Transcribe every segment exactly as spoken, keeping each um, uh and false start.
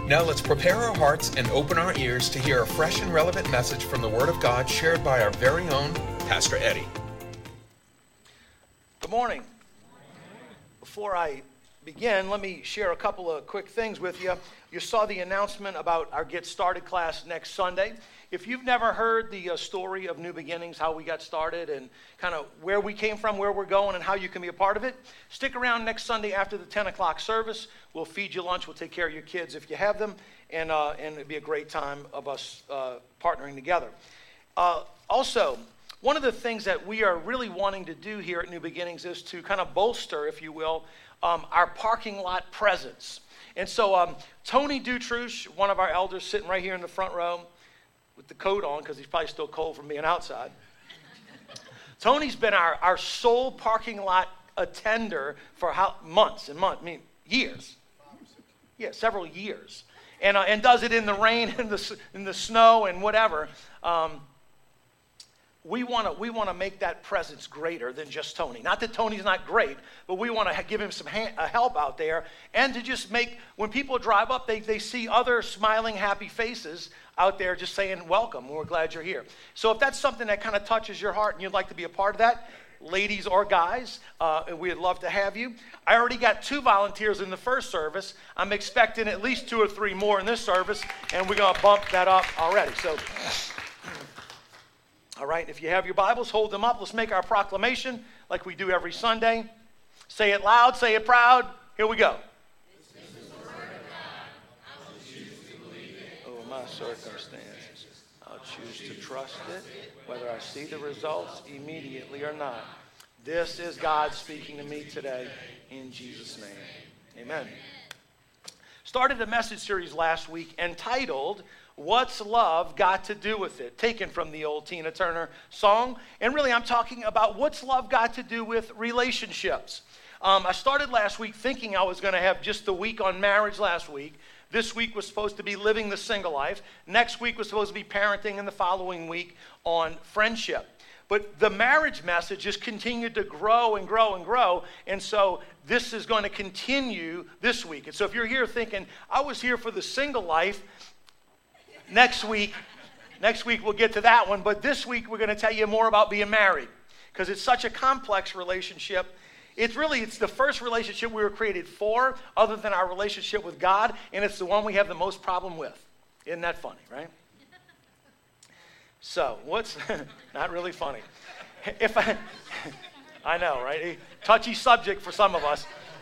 Now let's prepare our hearts and open our ears to hear a fresh and relevant message from the Word of God shared by our very own Pastor Eddie. Good morning. Before I begin, let me share a couple of quick things with you. You saw the announcement about our Get Started class next Sunday. If you've never heard the uh, story of New Beginnings, how we got started and kind of where we came from, where we're going, and how you can be a part of it, stick around next Sunday after the ten o'clock service. We'll feed you lunch. We'll take care of your kids if you have them, and uh, and it'll be a great time of us uh, partnering together. Uh, also, one of the things that we are really wanting to do here at New Beginnings is to kind of bolster, if you will, um, our parking lot presence. And so um, Tony Dutrouche, one of our elders sitting right here in the front row, with the coat on because he's probably still cold from being outside. Tony's been our, our sole parking lot attender for how, months and months, I mean years. Yeah, several years. And uh, and does it in the rain and the in the snow and whatever. Um, we want to we want to make that presence greater than just Tony. Not that Tony's not great, but we want to give him some ha- uh, help out there, and to just make, when people drive up, they, they see other smiling, happy faces out there just saying, welcome, we're glad you're here. So if that's something that kind of touches your heart and you'd like to be a part of that, ladies or guys, uh, we'd love to have you. I already got two volunteers in the first service. I'm expecting at least two or three more in this service, and we're going to bump that up already. So, all right, if you have your Bibles, hold them up. Let's make our proclamation like we do every Sunday. Say it loud, say it proud. Here we go. This is the word of God. I will choose to believe it. Over my circumstances, I'll choose to trust it, whether I see the results immediately or not. This is God speaking to me today in Jesus' name. Amen. Started a message series last week entitled, What's Love Got to Do with It? Taken from the old Tina Turner song. And really, I'm talking about what's love got to do with relationships. Um, I started last week thinking I was going to have just the week on marriage last week. This week was supposed to be living the single life. Next week was supposed to be parenting, and the following week on friendship. But the marriage message just continued to grow and grow and grow. And so this is going to continue this week. And so if you're here thinking, I was here for the single life, Next week, next week we'll get to that one, but this week we're going to tell you more about being married because it's such a complex relationship. It's really, it's the first relationship we were created for other than our relationship with God, and it's the one we have the most problem with. Isn't that funny, right? So, what's, not really funny. If I, I know, right? Touchy subject for some of us.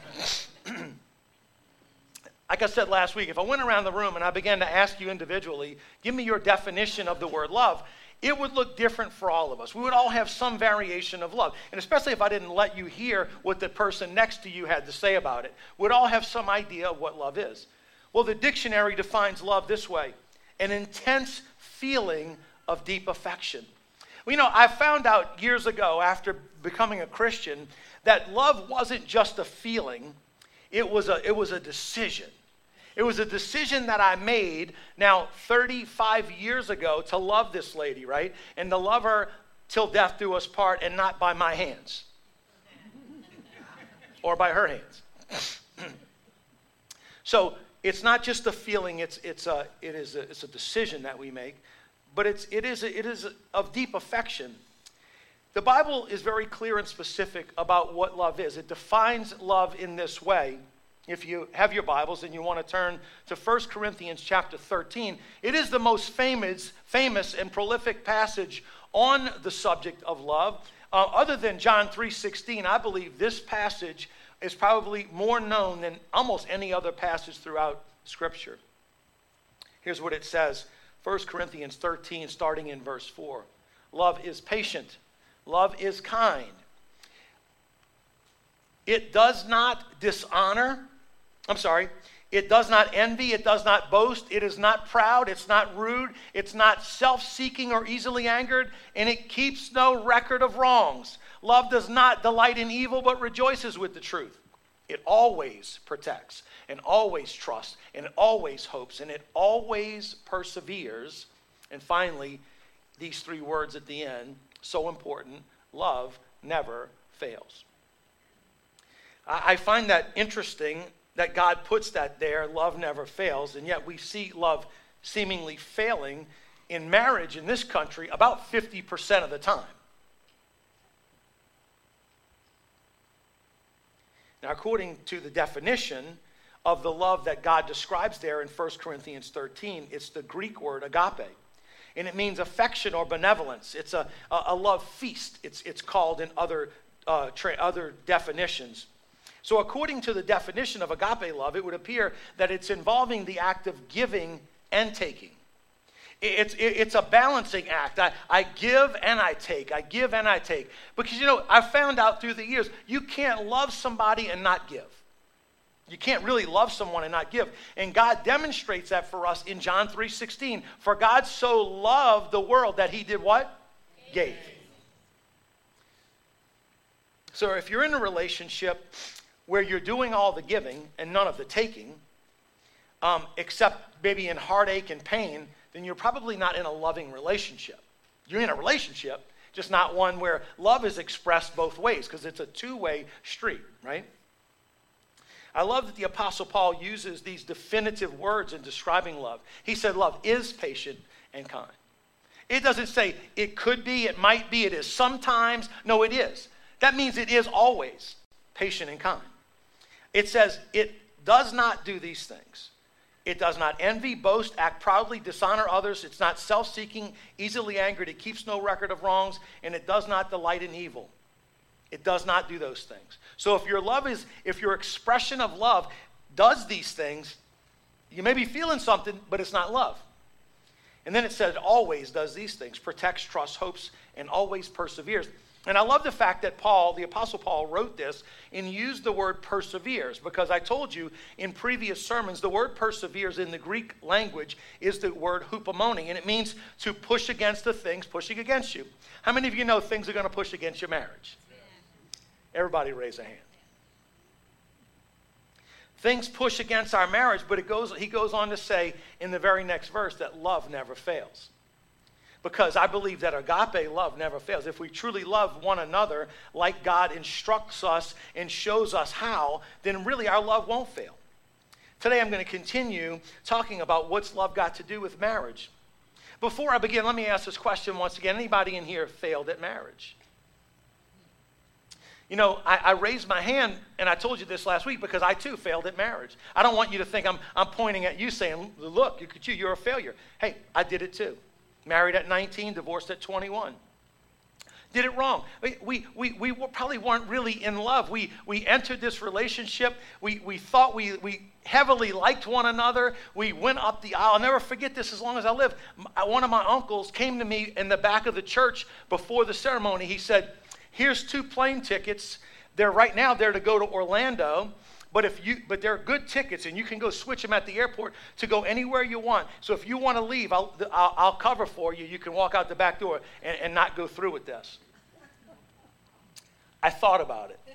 Like I said last week, if I went around the room and I began to ask you individually, give me your definition of the word love, it would look different for all of us. We would all have some variation of love. And especially if I didn't let you hear what the person next to you had to say about it, we'd all have some idea of what love is. Well, the dictionary defines love this way: an intense feeling of deep affection. Well, you know, I found out years ago after becoming a Christian that love wasn't just a feeling. It was a, it was a decision. It was a decision that I made now thirty-five years ago to love this lady, right? And to love her till death do us part, and not by my hands. Or by her hands. So it's not just a feeling, it's it's a it is a, it's a decision that we make, but it's it is a, it is a, of deep affection. The Bible is very clear and specific about what love is. It defines love in this way. If you have your Bibles and you want to turn to First Corinthians chapter thirteen, it is the most famous, famous and prolific passage on the subject of love. Uh, other than John three sixteen, I believe this passage is probably more known than almost any other passage throughout Scripture. Here's what it says, First Corinthians thirteen, starting in verse four. Love is patient. Love is kind. It does not dishonor. I'm sorry. It does not envy. It does not boast. It is not proud. It's not rude. It's not self-seeking or easily angered. And it keeps no record of wrongs. Love does not delight in evil, but rejoices with the truth. It always protects and always trusts and it always hopes and it always perseveres. And finally, these three words at the end, so important: love never fails. I find that interesting that God puts that there. Love never fails. And yet we see love seemingly failing in marriage in this country about fifty percent of the time. Now, according to the definition of the love that God describes there in First Corinthians thirteen, it's the Greek word agape. And it means affection or benevolence. It's a, a, a love feast, it's, it's called in other, uh, tra- other definitions. So according to the definition of agape love, it would appear that it's involving the act of giving and taking. It's, it's a balancing act. I, I give and I take. I give and I take. Because, you know, I've found out through the years, you can't love somebody and not give. You can't really love someone and not give. And God demonstrates that for us in John three sixteen. For God so loved the world that he did what? Gave. So if you're in a relationship where you're doing all the giving and none of the taking, um, except maybe in heartache and pain, then you're probably not in a loving relationship. You're in a relationship, just not one where love is expressed both ways, because it's a two-way street, right? I love that the Apostle Paul uses these definitive words in describing love. He said love is patient and kind. It doesn't say it could be, it might be, it is sometimes. No, it is. That means it is always patient and kind. It says it does not do these things. It does not envy, boast, act proudly, dishonor others. It's not self-seeking, easily angered. It keeps no record of wrongs, and it does not delight in evil. It does not do those things. So if your love is, if your expression of love does these things, you may be feeling something, but it's not love. And then it said it always does these things, protects, trusts, hopes, and always perseveres. And I love the fact that Paul, the Apostle Paul, wrote this and used the word perseveres, because I told you in previous sermons, the word perseveres in the Greek language is the word hupomone, and it means to push against the things pushing against you. How many of you know things are going to push against your marriage? Everybody raise a hand. Things push against our marriage, but it goes, he goes on to say in the very next verse that love never fails. Because I believe that agape love never fails. If we truly love one another like God instructs us and shows us how, then really our love won't fail. Today I'm going to continue talking about what's love got to do with marriage. Before I begin, let me ask this question once again. Anybody in here failed at marriage? You know, I, I raised my hand, and I told you this last week because I too failed at marriage. I don't want you to think I'm, I'm pointing at you saying, look, look at you, you're a failure. Hey, I did it too. Married at nineteen, divorced at twenty-one. Did it wrong. We, we, we, we probably weren't really in love. We, we entered this relationship. We, we thought we, we heavily liked one another. We went up the aisle. I'll never forget this as long as I live. One of my uncles came to me in the back of the church before the ceremony. He said, here's two plane tickets. They're right now there to go to Orlando, but if you but they're good tickets, and you can go switch them at the airport to go anywhere you want. So if you want to leave, I'll, I'll, I'll cover for you. You can walk out the back door and, and not go through with this. I thought about it.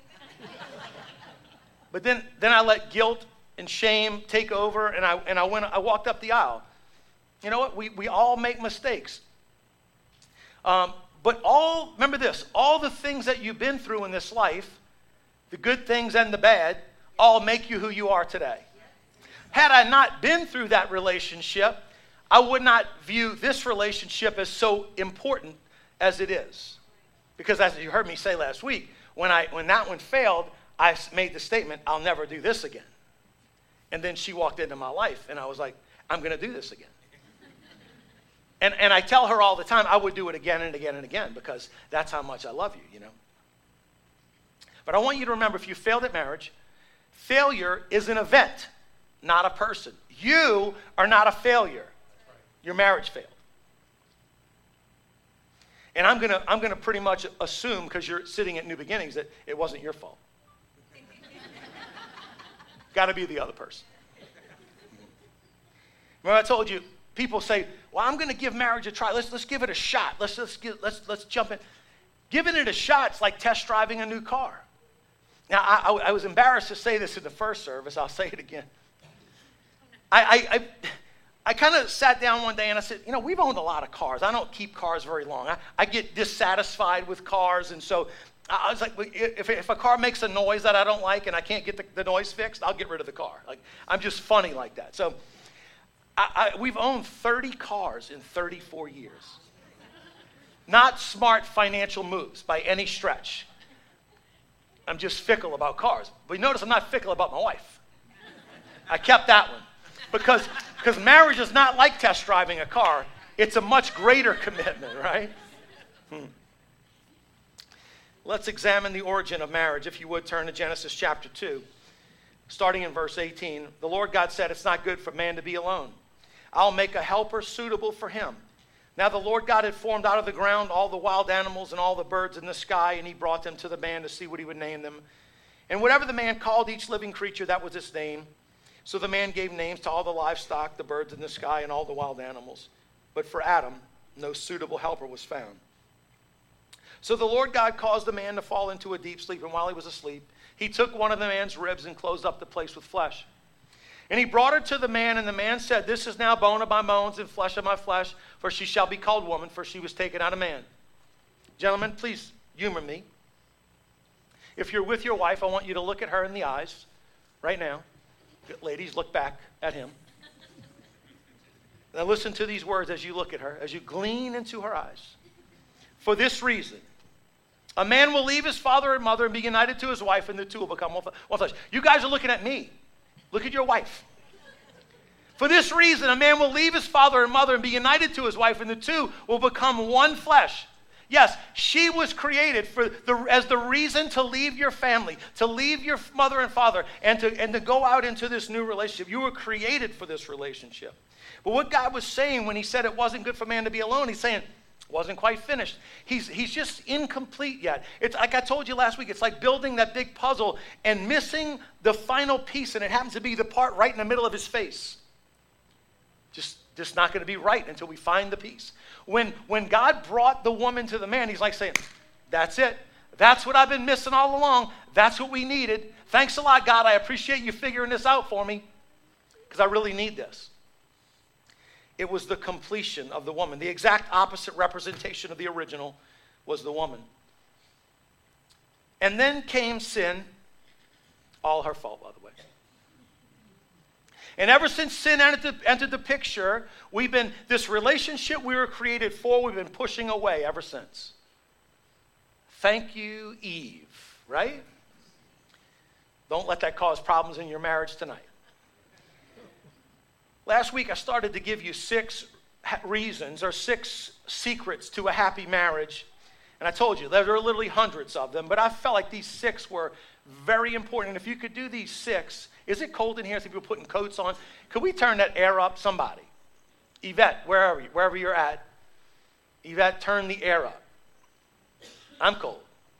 But then, then I let guilt and shame take over, and I and I went I walked up the aisle. You know what? We we all make mistakes. Um, But all, remember this, all the things that you've been through in this life, the good things and the bad, all make you who you are today. Had I not been through that relationship, I would not view this relationship as so important as it is. Because as you heard me say last week, when I when that one failed, I made the statement, I'll never do this again. And then she walked into my life, and I was like, I'm going to do this again. And, and I tell her all the time, I would do it again and again and again, because that's how much I love you, you know. But I want you to remember, if you failed at marriage, failure is an event, not a person. You are not a failure. Your marriage failed. And I'm going to I'm going to pretty much assume, because you're sitting at New Beginnings, that it wasn't your fault. Got to be the other person. Remember I told you, people say, well, I'm going to give marriage a try. Let's let's give it a shot. Let's let's give, let's let's jump in. Giving it a shot is like test driving a new car. Now, I, I, I was embarrassed to say this in the first service. I'll say it again. I I I, I kind of sat down one day and I said, you know, we've owned a lot of cars. I don't keep cars very long. I, I get dissatisfied with cars, and so I was like, if, if a car makes a noise that I don't like and I can't get the, the noise fixed, I'll get rid of the car. Like, I'm just funny like that. So I, I, we've owned thirty cars in thirty-four years. Not smart financial moves by any stretch. I'm just fickle about cars. But you notice I'm not fickle about my wife. I kept that one. Because because marriage is not like test driving a car. It's a much greater commitment, right? Hmm. Let's examine the origin of marriage. If you would, turn to Genesis chapter two. Starting in verse eighteen. The Lord God said, it's not good for man to be alone. I'll make a helper suitable for him. Now the Lord God had formed out of the ground all the wild animals and all the birds in the sky, and he brought them to the man to see what he would name them. And whatever the man called each living creature, that was its name. So the man gave names to all the livestock, the birds in the sky, and all the wild animals. But for Adam, no suitable helper was found. So the Lord God caused the man to fall into a deep sleep, and while he was asleep, he took one of the man's ribs and closed up the place with flesh. And he brought her to the man, and the man said, this is now bone of my bones and flesh of my flesh, for she shall be called woman, for she was taken out of man. Gentlemen, please humor me. If you're with your wife, I want you to look at her in the eyes right now. Ladies, look back at him. Now listen to these words as you look at her, as you glean into her eyes. For this reason, a man will leave his father and mother and be united to his wife, and the two will become one flesh. You guys are looking at me. Look at your wife. For this reason, a man will leave his father and mother and be united to his wife, and the two will become one flesh. Yes, she was created for the, as the reason to leave your family, to leave your mother and father, and to, and to go out into this new relationship. You were created for this relationship. But what God was saying when he said it wasn't good for man to be alone, he's saying, wasn't quite finished. He's, he's just incomplete yet. It's like I told you last week, it's like building that big puzzle and missing the final piece, and it happens to be the part right in the middle of his face. Just, just not going to be right until we find the piece. When, when God brought the woman to the man, he's like saying, that's it. That's what I've been missing all along. That's what we needed. Thanks a lot, God. I appreciate you figuring this out for me because I really need this. It was the completion of the woman. The exact opposite representation of the original was the woman. And then came sin, all her fault, by the way. And ever since sin entered the, entered the picture, we've been, this relationship we were created for, we've been pushing away ever since. Thank you, Eve, right? Don't let that cause problems in your marriage tonight. Last week, I started to give you six reasons or six secrets to a happy marriage. And I told you, there are literally hundreds of them, but I felt like these six were very important. And if you could do these six, is it cold in here? Some people putting coats on. Could we turn that air up? Somebody. Yvette, wherever, you, wherever you're at. Yvette, turn the air up. I'm cold.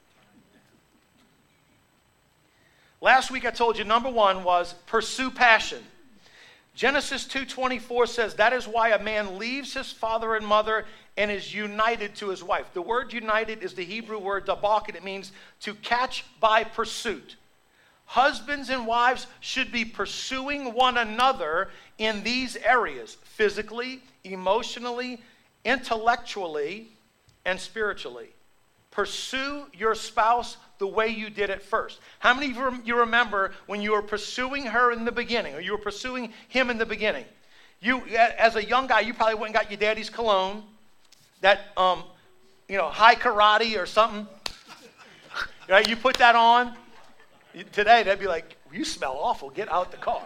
Last week, I told you number one was pursue passion. Genesis two twenty-four says, that is why a man leaves his father and mother and is united to his wife. The word united is the Hebrew word dabak, and it means to catch by pursuit. Husbands and wives should be pursuing one another in these areas, physically, emotionally, intellectually, and spiritually. Pursue your spouse the way you did it first. How many of you remember when you were pursuing her in the beginning, or you were pursuing him in the beginning? You, as a young guy, you probably went and got your daddy's cologne, that, um, you know, high karate or something. Right? You put that on. Today, they'd be like, you smell awful. Get out the car.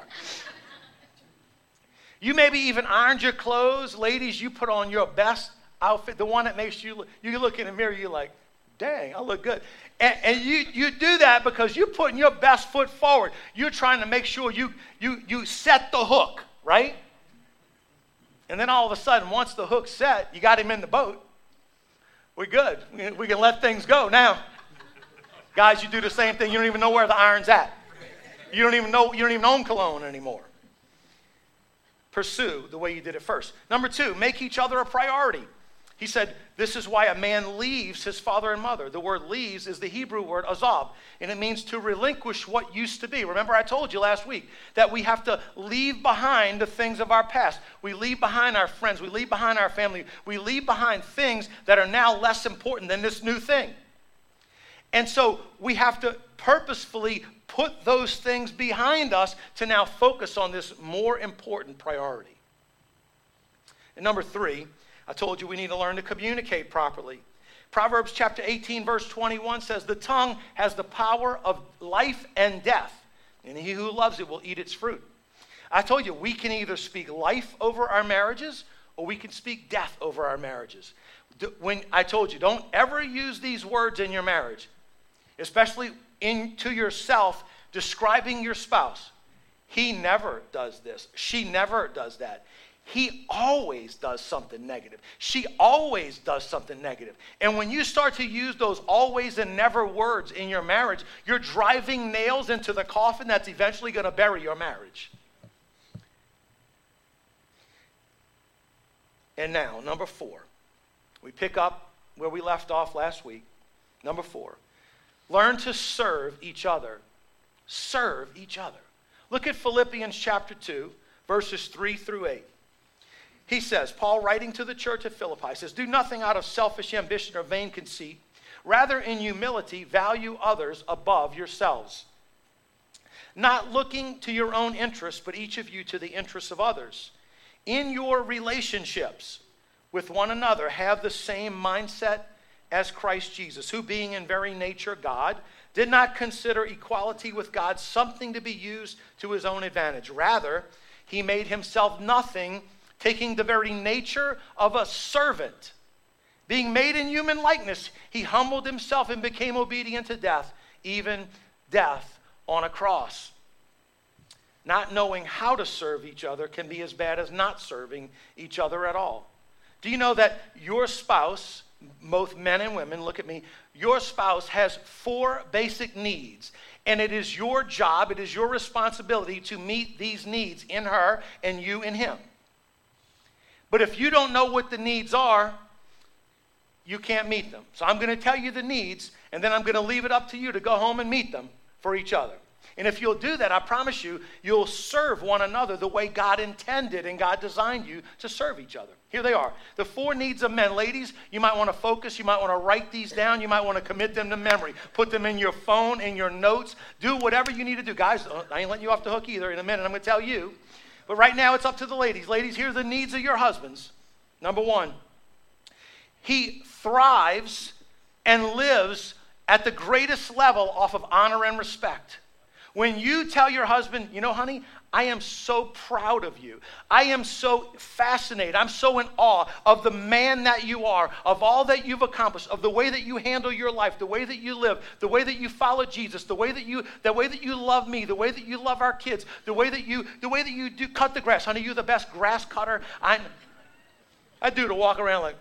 You maybe even ironed your clothes. Ladies, you put on your best outfit, the one that makes you, you look in the mirror, you're like, dang, I look good. And, and you, you do that because you're putting your best foot forward. You're trying to make sure you, you, you set the hook, right? And then all of a sudden, once the hook's set, you got him in the boat. We're good. We, we can let things go. Now, guys, you do the same thing. You don't even know where the iron's at. You don't even know, you don't even own cologne anymore. Pursue the way you did it first. Number two, make each other a priority. He said, this is why a man leaves his father and mother. The word leaves is the Hebrew word azab, and it means to relinquish what used to be. Remember, I told you last week that we have to leave behind the things of our past. We leave behind our friends. We leave behind our family. We leave behind things that are now less important than this new thing. And so we have to purposefully put those things behind us to now focus on this more important priority. And number three, I told you we need to learn to communicate properly. Proverbs chapter eighteen, verse twenty-one says, the tongue has the power of life and death, and he who loves it will eat its fruit. I told you, we can either speak life over our marriages or we can speak death over our marriages. When I told you, don't ever use these words in your marriage, especially into yourself, describing your spouse. He never does this. She never does that. He always does something negative. She always does something negative. And when you start to use those always and never words in your marriage, you're driving nails into the coffin that's eventually going to bury your marriage. And now, number four. We pick up where we left off last week. Number four. Learn to serve each other. Serve each other. Look at Philippians chapter two, verses three through eight. He says, Paul writing to the church at Philippi says, do nothing out of selfish ambition or vain conceit. Rather, in humility, value others above yourselves. Not looking to your own interests, but each of you to the interests of others. In your relationships with one another, have the same mindset as Christ Jesus, who being in very nature God, did not consider equality with God something to be used to his own advantage. Rather, he made himself nothing, taking the very nature of a servant. Being made in human likeness, he humbled himself and became obedient to death, even death on a cross. Not knowing how to serve each other can be as bad as not serving each other at all. Do you know that your spouse, both men and women, look at me, your spouse has four basic needs, and it is your job, it is your responsibility to meet these needs in her and you in him. But if you don't know what the needs are, you can't meet them. So I'm going to tell you the needs, and then I'm going to leave it up to you to go home and meet them for each other. And if you'll do that, I promise you, you'll serve one another the way God intended and God designed you to serve each other. Here they are. The four needs of men. Ladies, you might want to focus. You might want to write these down. You might want to commit them to memory. Put them in your phone, in your notes. Do whatever you need to do. Guys, I ain't letting you off the hook either. In a minute, I'm going to tell you. But right now, it's up to the ladies. Ladies, here are the needs of your husbands. Number one, he thrives and lives at the greatest level off of honor and respect. When you tell your husband, you know, honey, I am so proud of you. I am so fascinated. I'm so in awe of the man that you are, of all that you've accomplished, of the way that you handle your life, the way that you live, the way that you follow Jesus, the way that you, the way that you love me, the way that you love our kids, the way that you, the way that you do cut the grass. Honey, you're the best grass cutter. I, I do to walk around like,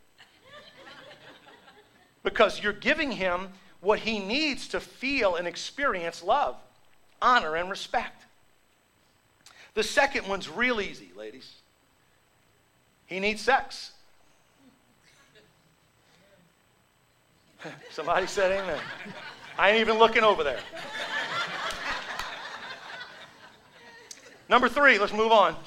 because you're giving him what he needs to feel and experience love, honor, and respect. The second one's real easy, ladies. He needs sex. Somebody said amen. I ain't even looking over there. Number three, let's move on.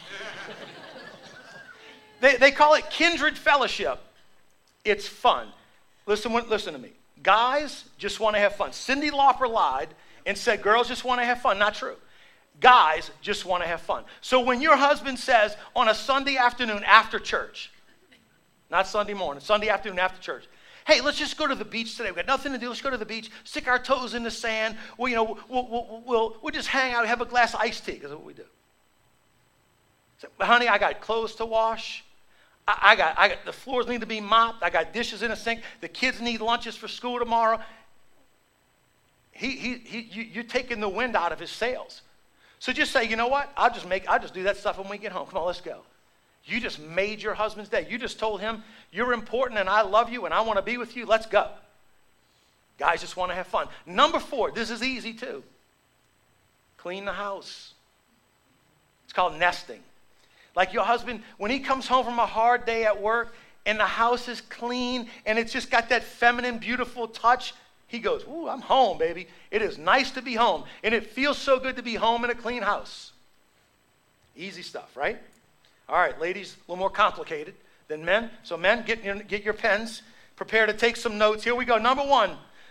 They, they call it kindred fellowship. It's fun. Listen, listen to me. Guys just want to have fun. Cyndi Lauper lied and said girls just want to have fun. Not true. Guys just want to have fun. So when your husband says on a Sunday afternoon after church, not Sunday morning, Sunday afternoon after church, hey, let's just go to the beach today. We've got nothing to do. Let's go to the beach, stick our toes in the sand. Well, you know, we'll, we'll, we'll, we'll just hang out, have a glass of iced tea. That's what we do. So, honey, I got clothes to wash. I, I, got, I got, the floors need to be mopped. I got dishes in a sink. The kids need lunches for school tomorrow. He, he, he, you, you're taking the wind out of his sails. So just say, you know what? I'll just make, I'll just do that stuff when we get home. Come on, let's go. You just made your husband's day. You just told him, you're important and I love you and I want to be with you. Let's go. Guys just want to have fun. Number four, this is easy too. Clean the house. It's called nesting. Like your husband, when he comes home from a hard day at work and the house is clean and it's just got that feminine, beautiful touch, he goes, ooh, I'm home, baby. It is nice to be home. And it feels so good to be home in a clean house. Easy stuff, right? All right, ladies, a little more complicated than men. So men, get your, get your pens. Prepare to take some notes. Here we go. Number one,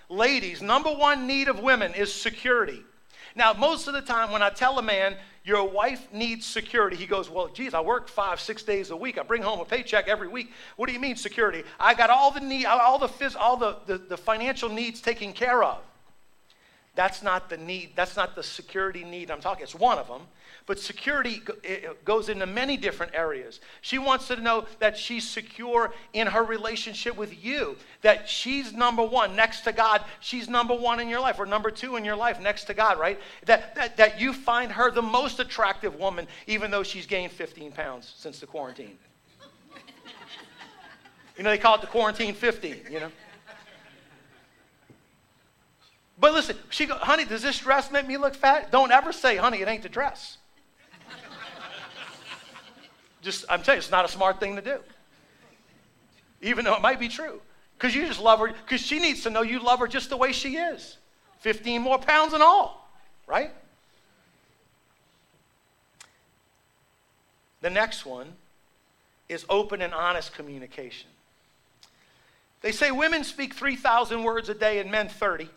Ladies, number one need of women is security. Now, most of the time when I tell a man, your wife needs security, he goes, well, geez, I work five, six days a week. I bring home a paycheck every week. What do you mean security? I got all the need, all the phys, all the, the, the financial needs taken care of. That's not the need. That's not the security need I'm talking. It's one of them. But security goes into many different areas. She wants to know that she's secure in her relationship with you, that she's number one next to God. She's number one in your life, or number two in your life next to God, right? That, that, that you find her the most attractive woman, even though she's gained fifteen pounds since the quarantine. You know, they call it the quarantine fifteen, you know. But listen, she go, honey, does this dress make me look fat? Don't ever say, honey, it ain't the dress. Just, I'm telling you, it's not a smart thing to do. Even though it might be true. Because you just love her, because she needs to know you love her just the way she is. fifteen more pounds and all, right? The next one is open and honest communication. They say women speak three thousand words a day and men thirty.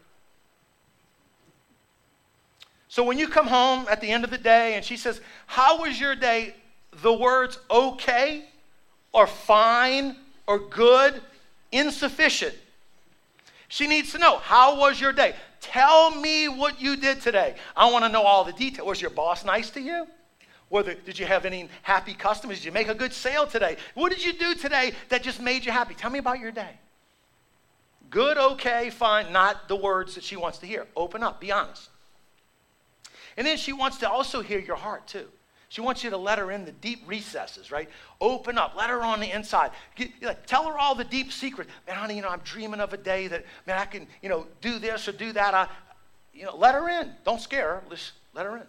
So when you come home at the end of the day and she says, how was your day? The words okay or fine or good, insufficient. She needs to know, how was your day? Tell me what you did today. I want to know all the details. Was your boss nice to you? Whether, did you have any happy customers? Did you make a good sale today? What did you do today that just made you happy? Tell me about your day. Good, okay, fine, not the words that she wants to hear. Open up, be honest. And then she wants to also hear your heart too. She wants you to let her in the deep recesses, right? Open up, let her on the inside. Get, like, tell her all the deep secrets. Man, honey, you know, I'm dreaming of a day that, man, I can, you know, do this or do that. I, you know, let her in. Don't scare her. Just let her in.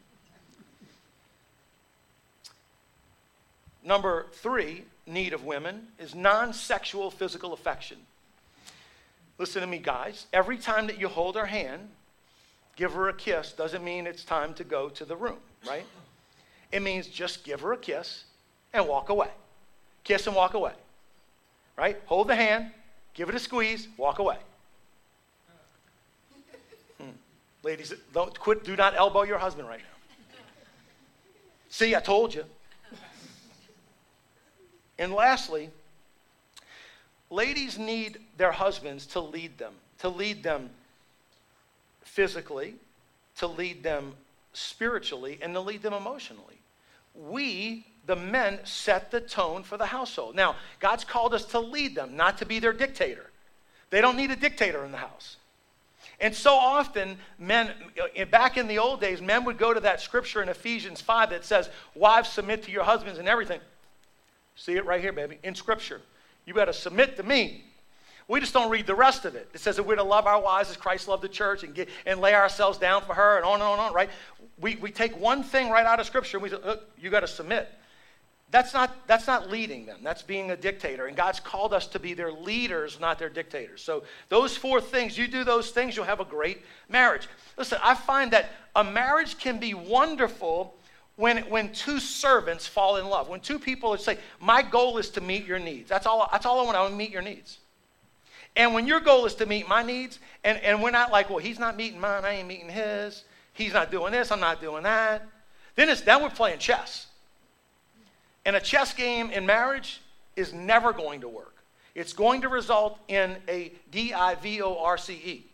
Number three need of women is non-sexual physical affection. Listen to me, guys. Every time that you hold her hand, give her a kiss, doesn't mean it's time to go to the room, right? It means just give her a kiss and walk away. Kiss and walk away, right? Hold the hand, give it a squeeze, walk away. Hmm. Ladies, don't quit, do not elbow your husband right now. See, I told you. And lastly, ladies need their husbands to lead them, to lead them physically, to lead them spiritually, and to lead them emotionally. We, the men, set the tone for the household. Now, God's called us to lead them, not to be their dictator. They don't need a dictator in the house. And so often, men, back in the old days, men would go to that scripture in Ephesians five that says, wives, submit to your husbands and everything. See it right here, baby, in scripture. You got to submit to me. We just don't read the rest of it. It says that we're to love our wives as Christ loved the church and get, and lay ourselves down for her and on and on and on, right? We, we take one thing right out of Scripture and we say, look, you got to submit. That's not, that's not leading them. That's being a dictator. And God's called us to be their leaders, not their dictators. So those four things, you do those things, you'll have a great marriage. Listen, I find that a marriage can be wonderful when, when two servants fall in love. When two people say, my goal is to meet your needs. That's all, that's all I want. I want to meet your needs. And when your goal is to meet my needs, and, and we're not like, well, he's not meeting mine, I ain't meeting his. He's not doing this, I'm not doing that. Then, it's, then we're playing chess. And a chess game in marriage is never going to work. It's going to result in a D I V O R C E.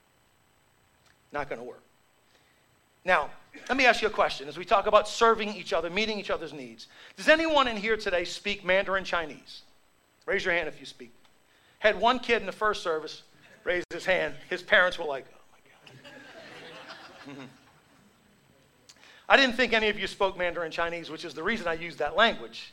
Not going to work. Now, let me ask you a question. As we talk about serving each other, meeting each other's needs, does anyone in here today speak Mandarin Chinese? Raise your hand if you speak. Had one kid in the first service raise his hand. His parents were like, oh my God. Mm-hmm. I didn't think any of you spoke Mandarin Chinese, which is the reason I used that language.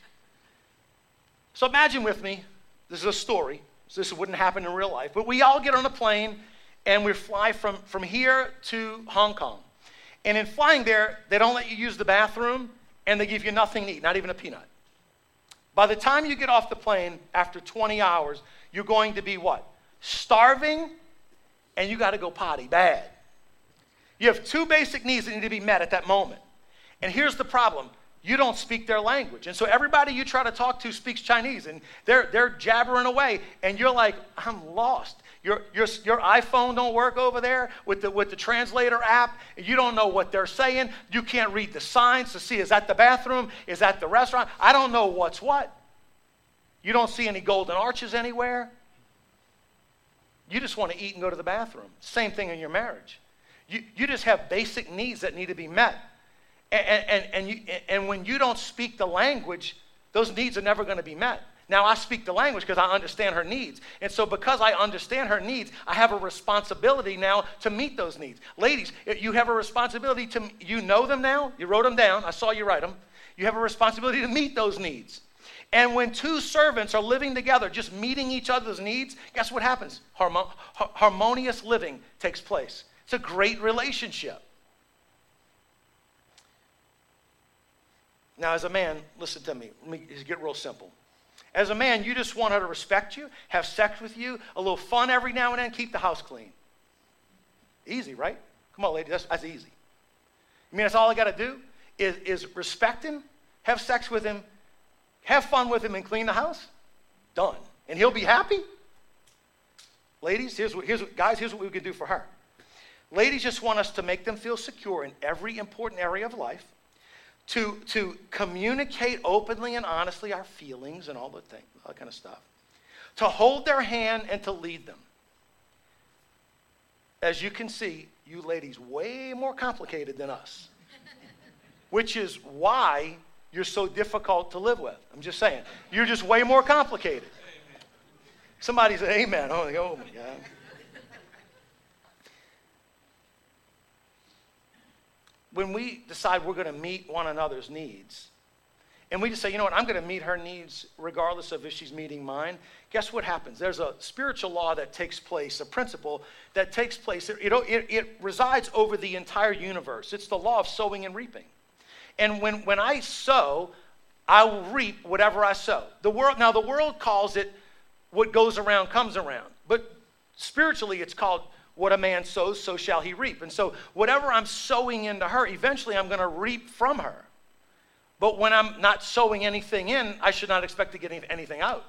So imagine with me, this is a story. So this wouldn't happen in real life. But we all get on a plane and we fly from, from here to Hong Kong. And in flying there, they don't let you use the bathroom and they give you nothing to eat, not even a peanut. By the time you get off the plane, after twenty hours, you're going to be what? Starving, and you got to go potty bad. You have two basic needs that need to be met at that moment. And here's the problem. You don't speak their language. And so everybody you try to talk to speaks Chinese, and they're, they're jabbering away, and you're like, I'm lost. Your, your, your iPhone don't work over there with the, with the translator app. You don't know what they're saying. You can't read the signs to see, is that the bathroom? Is that the restaurant? I don't know what's what. You don't see any golden arches anywhere. You just want to eat and go to the bathroom. Same thing in your marriage. You, you just have basic needs that need to be met. And, and, and, you, and when you don't speak the language, those needs are never going to be met. Now, I speak the language because I understand her needs. And so because I understand her needs, I have a responsibility now to meet those needs. Ladies, you have a responsibility to, you know them now. You wrote them down. I saw you write them. You have a responsibility to meet those needs. And when two servants are living together, just meeting each other's needs, guess what happens? Harmo- harmonious living takes place. It's a great relationship. Now, as a man, listen to me. Let me get real simple. As a man, you just want her to respect you, have sex with you, a little fun every now and then, keep the house clean. Easy, right? Come on, ladies, that's, that's easy. I mean, that's all I got to do is, is respect him, have sex with him, have fun with him, and clean the house. Done. And he'll be happy. Ladies, here's what, here's what, guys, here's what we can do for her. Ladies just want us to make them feel secure in every important area of life. To, to communicate openly and honestly our feelings and all the thing, all that kind of stuff. To hold their hand and to lead them. As you can see, you ladies way more complicated than us. Which is why you're so difficult to live with. I'm just saying. You're just way more complicated. Amen. Somebody said amen. Oh, oh my God. When we decide we're going to meet one another's needs, and we just say, you know what, I'm going to meet her needs regardless of if she's meeting mine, guess what happens? There's a spiritual law that takes place, a principle that takes place. It, it, it resides over the entire universe. It's the law of sowing and reaping. And when, when I sow, I will reap whatever I sow. The world, now, the world calls it what goes around comes around. But spiritually, it's called what a man sows, so shall he reap. And so whatever I'm sowing into her, eventually I'm going to reap from her. But when I'm not sowing anything in, I should not expect to get anything out.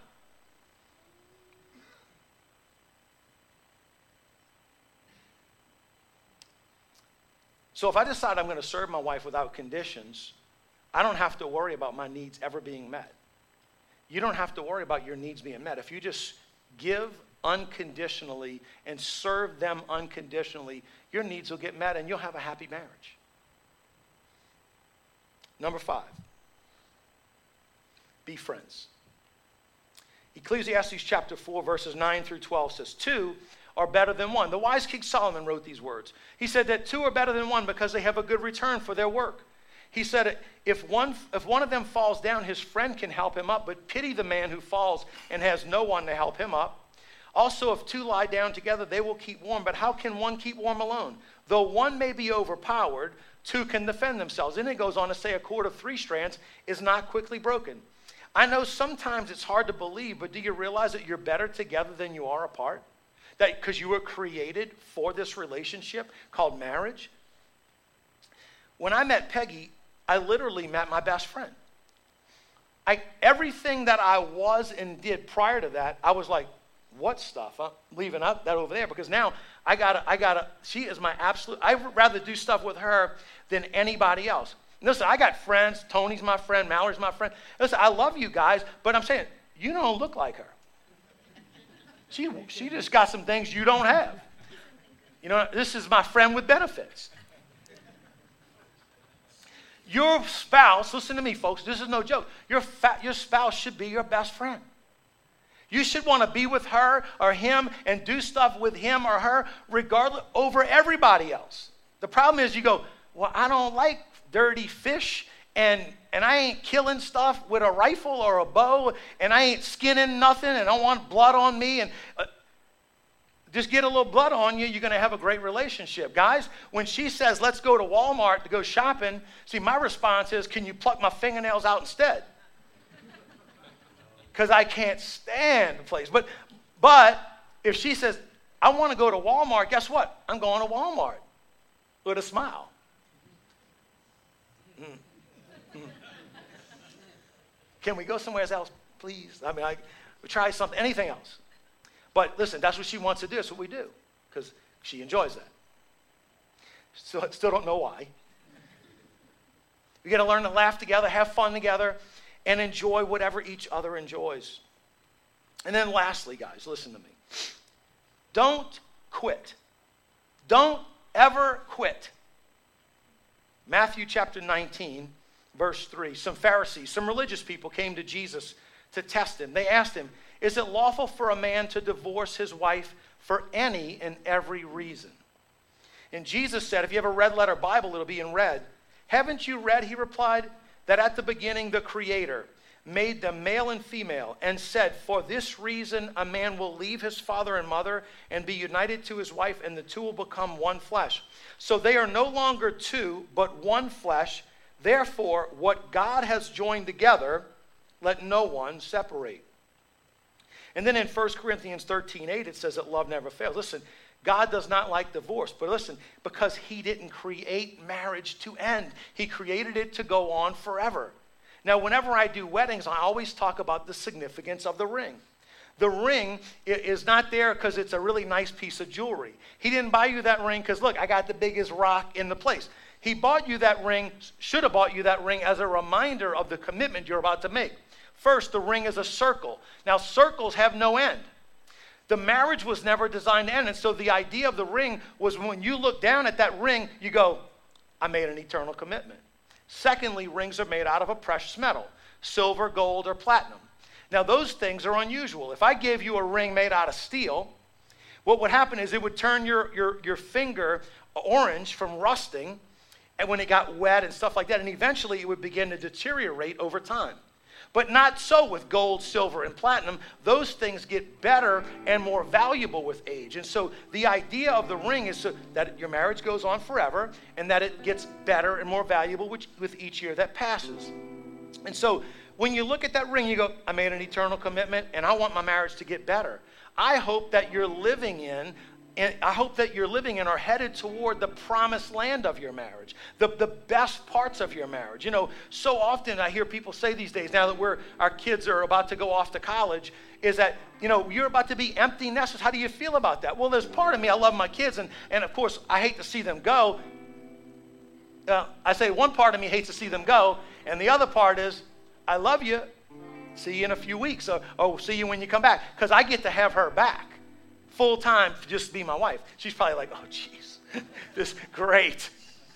So if I decide I'm going to serve my wife without conditions, I don't have to worry about my needs ever being met. You don't have to worry about your needs being met. If you just give unconditionally and serve them unconditionally, your needs will get met and you'll have a happy marriage. Number five, be friends. Ecclesiastes chapter four, verses nine through twelve says, two are better than one. The wise King Solomon wrote these words. He said that two are better than one because they have a good return for their work. He said, if one, if one of them falls down, his friend can help him up, but pity the man who falls and has no one to help him up. Also, if two lie down together, they will keep warm. But how can one keep warm alone? Though one may be overpowered, two can defend themselves. And it goes on to say a cord of three strands is not quickly broken. I know sometimes it's hard to believe, but do you realize that you're better together than you are apart? That because you were created for this relationship called marriage? When I met Peggy, I literally met my best friend. I, everything that I was and did prior to that, I was like, what stuff? I'm leaving out that over there because now I gotta, I gotta, she is my absolute, I'd rather do stuff with her than anybody else. Listen, I got friends. Tony's my friend. Mallory's my friend. Listen, I love you guys, but I'm saying, you don't look like her. She, she just got some things you don't have. You know, this is my friend with benefits. Your spouse, listen to me, folks, this is no joke. Your, fa- your spouse should be your best friend. You should want to be with her or him and do stuff with him or her regardless over everybody else. The problem is you go, well, I don't like dirty fish and, and I ain't killing stuff with a rifle or a bow and I ain't skinning nothing and I don't want blood on me. And uh, just get a little blood on you, you're going to have a great relationship. Guys, when she says, let's go to Walmart to go shopping, see, my response is, can you pluck my fingernails out instead? Because I can't stand the place. But, but if she says, I want to go to Walmart, guess what? I'm going to Walmart with a smile. Mm. Mm. Can we go somewhere else, please? I mean, I we try something, anything else. But listen, that's what she wants to do. That's what we do, because she enjoys that. So I still don't know why. We got to learn to laugh together, have fun together, and enjoy whatever each other enjoys. And then lastly, guys, listen to me. Don't quit. Don't ever quit. Matthew chapter nineteen, verse three. Some Pharisees, some religious people came to Jesus to test him. They asked him, is it lawful for a man to divorce his wife for any and every reason? And Jesus said, if you have a red letter Bible, it'll be in red. Haven't you read, he replied, that at the beginning the Creator made them male and female and said, for this reason a man will leave his father and mother and be united to his wife, and the two will become one flesh. So they are no longer two, but one flesh. Therefore, what God has joined together, let no one separate. And then in First Corinthians thirteen eight, it says that love never fails. Listen, God does not like divorce, but listen, because he didn't create marriage to end. He created it to go on forever. Now, whenever I do weddings, I always talk about the significance of the ring. The ring is not there because it's a really nice piece of jewelry. He didn't buy you that ring because, look, I got the biggest rock in the place. He bought you that ring, should have bought you that ring as a reminder of the commitment you're about to make. First, the ring is a circle. Now, circles have no end. The marriage was never designed to end. And so the idea of the ring was when you look down at that ring, you go, I made an eternal commitment. Secondly, rings are made out of a precious metal, silver, gold, or platinum. Now, those things are unusual. If I gave you a ring made out of steel, what would happen is it would turn your, your, your finger orange from rusting, and when it got wet and stuff like that, and eventually it would begin to deteriorate over time. But not so with gold, silver, and platinum. Those things get better and more valuable with age. And so the idea of the ring is so that your marriage goes on forever and that it gets better and more valuable with, with each year that passes. And so when you look at that ring, you go, I made an eternal commitment and I want my marriage to get better. I hope that you're living in And I hope that you're living and are headed toward the promised land of your marriage, the, the best parts of your marriage. You know, so often I hear people say these days, now that we're, our kids are about to go off to college, is that, you know, you're about to be empty nesters. How do you feel about that? Well, there's part of me, I love my kids, and, and of course, I hate to see them go. Uh, I say one part of me hates to see them go, and the other part is, I love you. See you in a few weeks, or, or see you when you come back, because I get to have her back. Full time just to be my wife. She's probably like, oh, jeez, this is great.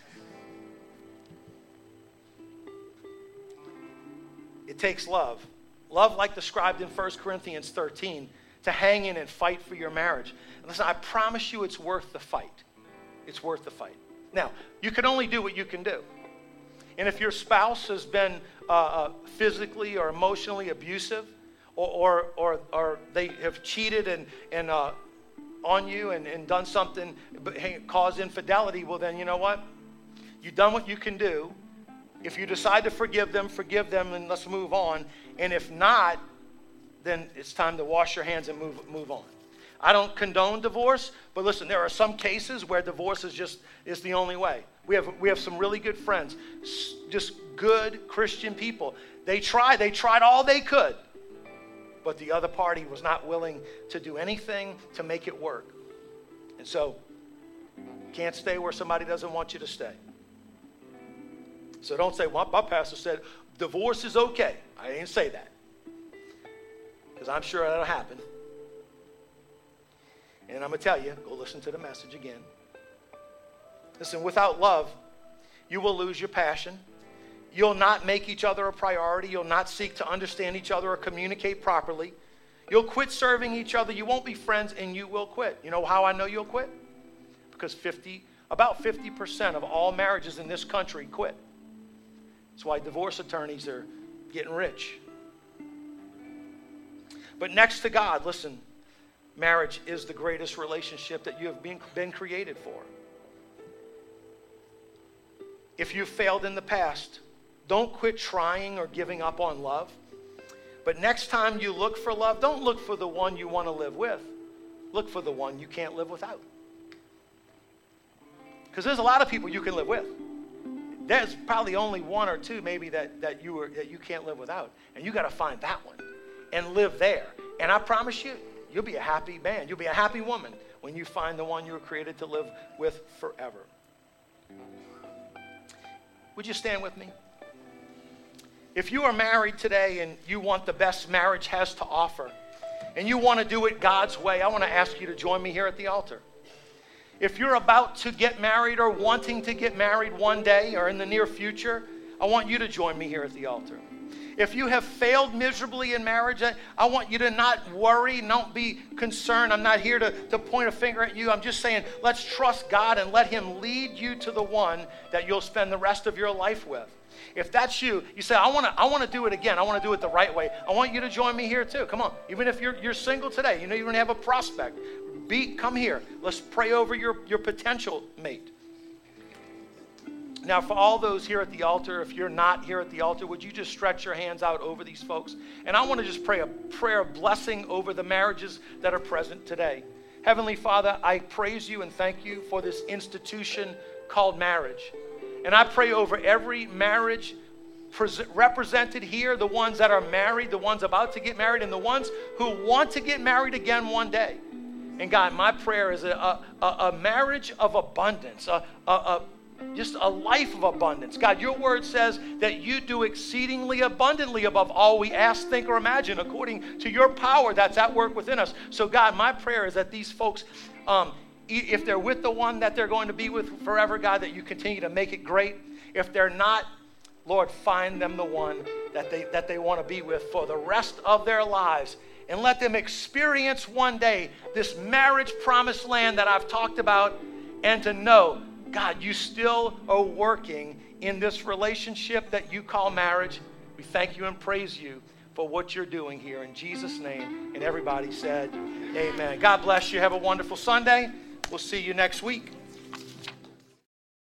It takes love. Love like described in First Corinthians thirteen to hang in and fight for your marriage. And listen, I promise you it's worth the fight. It's worth the fight. Now, you can only do what you can do. And if your spouse has been uh, uh, physically or emotionally abusive, or, or, or, or they have cheated and, and uh, on you and, and done something, caused infidelity, well then, you know what? You've done what you can do. If you decide to forgive them, forgive them and let's move on. And if not, then it's time to wash your hands and move, move on. I don't condone divorce, but listen, there are some cases where divorce is just is the only way. We have we have some really good friends, just good Christian people. They tried, they tried all they could. But the other party was not willing to do anything to make it work. And so, can't stay where somebody doesn't want you to stay. So don't say, well, my pastor said divorce is okay. I didn't say that. Because I'm sure that'll happen. And I'm going to tell you, go listen to the message again. Listen, without love, you will lose your passion. You'll not make each other a priority. You'll not seek to understand each other or communicate properly. You'll quit serving each other. You won't be friends, and you will quit. You know how I know you'll quit? Because fifty, about fifty percent of all marriages in this country quit. That's why divorce attorneys are getting rich. But next to God, listen, marriage is the greatest relationship that you have been, been created for. If you've failed in the past, don't quit trying or giving up on love. But next time you look for love, don't look for the one you want to live with. Look for the one you can't live without. Because there's a lot of people you can live with. There's probably only one or two maybe that, that, you, are, that you can't live without. And you got to find that one and live there. And I promise you, you'll be a happy man. You'll be a happy woman when you find the one you were created to live with forever. Would you stand with me? If you are married today and you want the best marriage has to offer, and you want to do it God's way, I want to ask you to join me here at the altar. If you're about to get married or wanting to get married one day or in the near future, I want you to join me here at the altar. If you have failed miserably in marriage, I, I want you to not worry, don't be concerned. I'm not here to, to point a finger at you. I'm just saying, let's trust God and let him lead you to the one that you'll spend the rest of your life with. If that's you, you say, I want to I want to do it again. I want to do it the right way. I want you to join me here too. Come on. Even if you're you're single today, you know you're going to have a prospect. Be, come here. Let's pray over your, your potential mate. Now, for all those here at the altar, if you're not here at the altar, would you just stretch your hands out over these folks? And I want to just pray a prayer of blessing over the marriages that are present today. Heavenly Father, I praise you and thank you for this institution called marriage. And I pray over every marriage represented here, the ones that are married, the ones about to get married, and the ones who want to get married again one day. And God, my prayer is a, a, a marriage of abundance, a, a, a, just a life of abundance. God, your word says that you do exceedingly abundantly above all we ask, think, or imagine, according to your power that's at work within us. So God, my prayer is that these folks, um, if they're with the one that they're going to be with forever, God, that you continue to make it great. If they're not, Lord, find them the one that they that they want to be with for the rest of their lives. And let them experience one day this marriage promised land that I've talked about, and to know, God, you still are working in this relationship that you call marriage. We thank you and praise you for what you're doing here in Jesus' name. And everybody said, amen. God bless you. Have a wonderful Sunday. We'll see you next week.